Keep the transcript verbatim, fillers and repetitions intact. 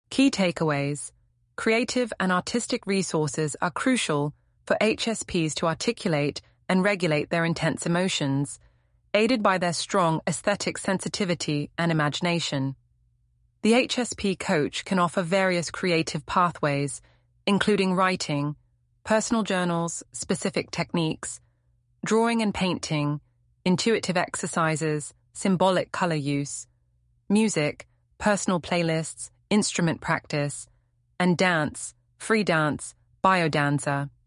Key takeaways. Creative and artistic resources are crucial for H S Ps to articulate and regulate their intense emotions, aided by their strong aesthetic sensitivity and imagination. The H S P coach can offer various creative pathways, including writing, personal journals, specific techniques, drawing and painting, intuitive exercises, symbolic color use, music, personal playlists, instrument practice, and dance, free dance, biodanza.